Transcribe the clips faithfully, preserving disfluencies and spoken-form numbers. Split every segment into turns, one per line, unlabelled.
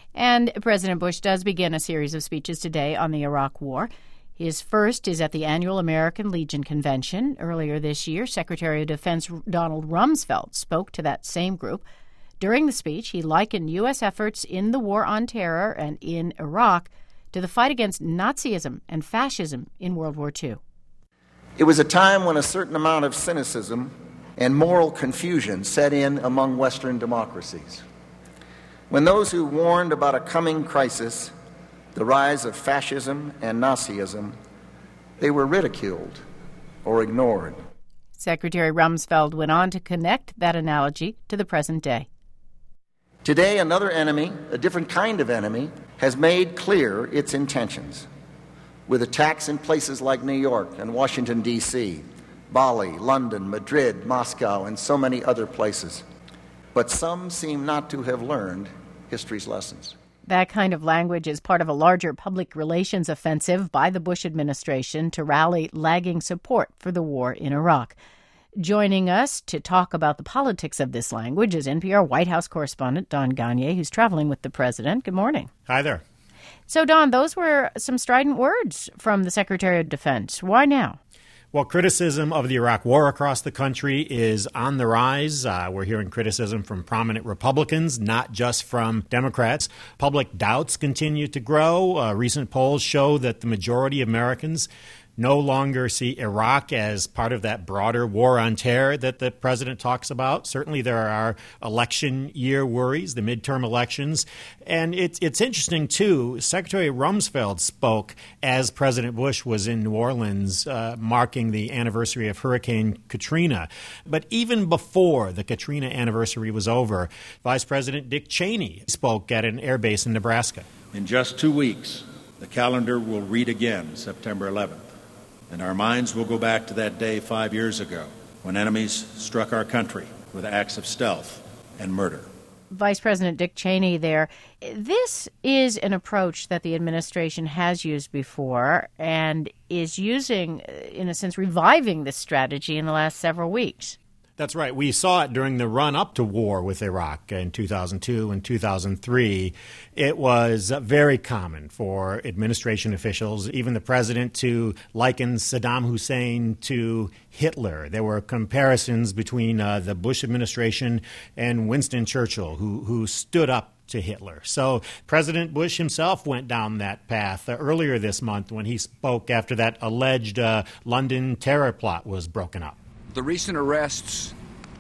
And President Bush does begin a series of speeches today on the Iraq War. His first is at the annual American Legion Convention. Earlier this year, Secretary of Defense Donald Rumsfeld spoke to that same group. During the speech, he likened U S efforts in the war on terror and in Iraq to the fight against Nazism and fascism in World War Two.
It was a time when a certain amount of cynicism and moral confusion set in among Western democracies. When those who warned about a coming crisis, the rise of fascism and Nazism, they were ridiculed or ignored.
Secretary Rumsfeld went on to connect that analogy to the present day.
Today, another enemy, a different kind of enemy, has made clear its intentions, with attacks in places like New York and Washington, D C, Bali, London, Madrid, Moscow, and so many other places. But some seem not to have learned history's lessons.
That kind of language is part of a larger public relations offensive by the Bush administration to rally lagging support for the war in Iraq. Joining us to talk about the politics of this language is N P R White House correspondent Don Gonyea, who's traveling with the president. Good morning.
Hi there.
So, Don, those were some strident words from the Secretary of Defense. Why now?
Well, criticism of the Iraq War across the country is on the rise. Uh, we're hearing criticism from prominent Republicans, not just from Democrats. Public doubts continue to grow. Uh, recent polls show that the majority of Americans no longer see Iraq as part of that broader war on terror that the president talks about. Certainly there are election year worries, the midterm elections. And it's it's interesting, too. Secretary Rumsfeld spoke as President Bush was in New Orleans uh, marking the anniversary of Hurricane Katrina. But even before the Katrina anniversary was over, Vice President Dick Cheney spoke at an air base in Nebraska.
In just two weeks, the calendar will read again September eleventh. And our minds will go back to that day five years ago when enemies struck our country with acts of stealth and murder.
Vice President Dick Cheney there. This is an approach that the administration has used before and is using, in a sense, reviving this strategy in the last several weeks.
That's right. We saw it during the run-up to war with Iraq in two thousand two and two thousand three. It was very common for administration officials, even the president, to liken Saddam Hussein to Hitler. There were comparisons between uh, the Bush administration and Winston Churchill, who, who stood up to Hitler. So President Bush himself went down that path uh, earlier this month when he spoke after that alleged uh, London terror plot was broken up.
The recent arrests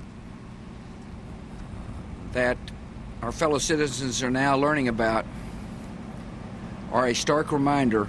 that our fellow citizens are now learning about are a stark reminder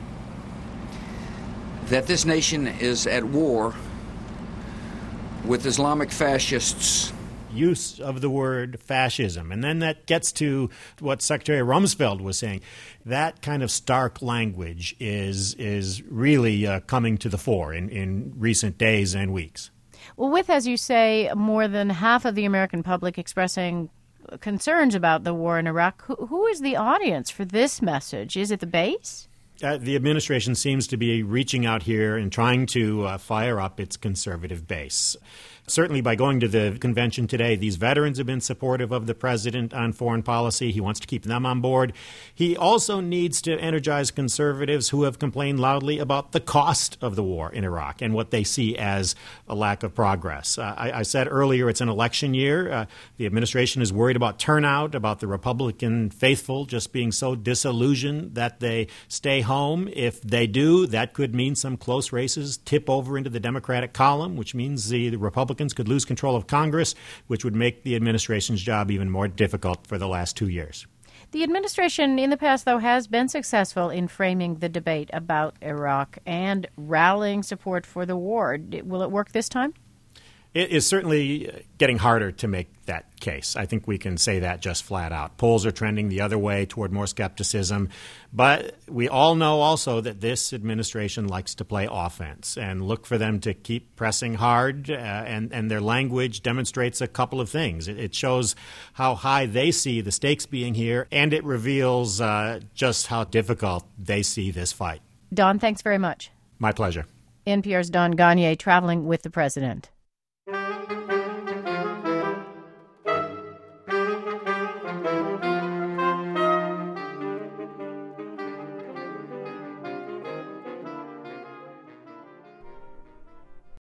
that this nation is at war with Islamic fascists.
Use of the word fascism. And then that gets to what Secretary Rumsfeld was saying. That kind of stark language is is really uh, coming to the fore in, in recent days and weeks.
Well, with, as you say, more than half of the American public expressing concerns about the war in Iraq, who, who is the audience for this message? Is it the base?
Uh, the administration seems to be reaching out here and trying to uh, fire up its conservative base. Certainly by going to the convention today, these veterans have been supportive of the president on foreign policy. He wants to keep them on board. He also needs to energize conservatives who have complained loudly about the cost of the war in Iraq and what they see as a lack of progress. Uh, I, I said earlier it's an election year. Uh, the administration is worried about turnout, about the Republican faithful just being so disillusioned that they stay home. If they do, that could mean some close races tip over into the Democratic column, which means the, the Republicans could lose control of Congress, which would make the administration's job even more difficult for the last two years.
The administration in the past, though, has been successful in framing the debate about Iraq and rallying support for the war. Will it work this time?
It is certainly getting harder to make that case. I think we can say that just flat out. Polls are trending the other way toward more skepticism. But we all know also that this administration likes to play offense and look for them to keep pressing hard. Uh, and, and their language demonstrates a couple of things. It, it shows how high they see the stakes being here, and it reveals uh, just how difficult they see this fight.
Don, thanks very much.
My pleasure.
N P R's Don Gonyea traveling with the president.